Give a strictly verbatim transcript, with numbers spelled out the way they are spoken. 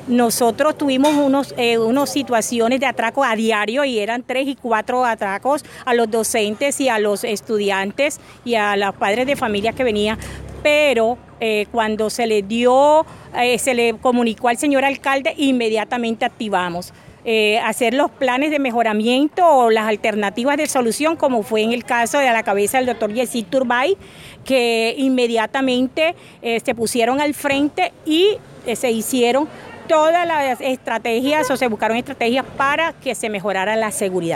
nosotros tuvimos unos, eh, unas situaciones de atraco a diario y eran tres y cuatro atracos a los docentes y a los estudiantes y a los padres de familia que venían, pero eh, cuando se le dio, eh, se le comunicó al señor alcalde, inmediatamente activamos. Eh, hacer los planes de mejoramiento o las alternativas de solución, como fue en el caso de a la cabeza del doctor Yesid Turbay, que inmediatamente eh, se pusieron al frente y eh, se hicieron todas las estrategias o se buscaron estrategias para que se mejorara la seguridad.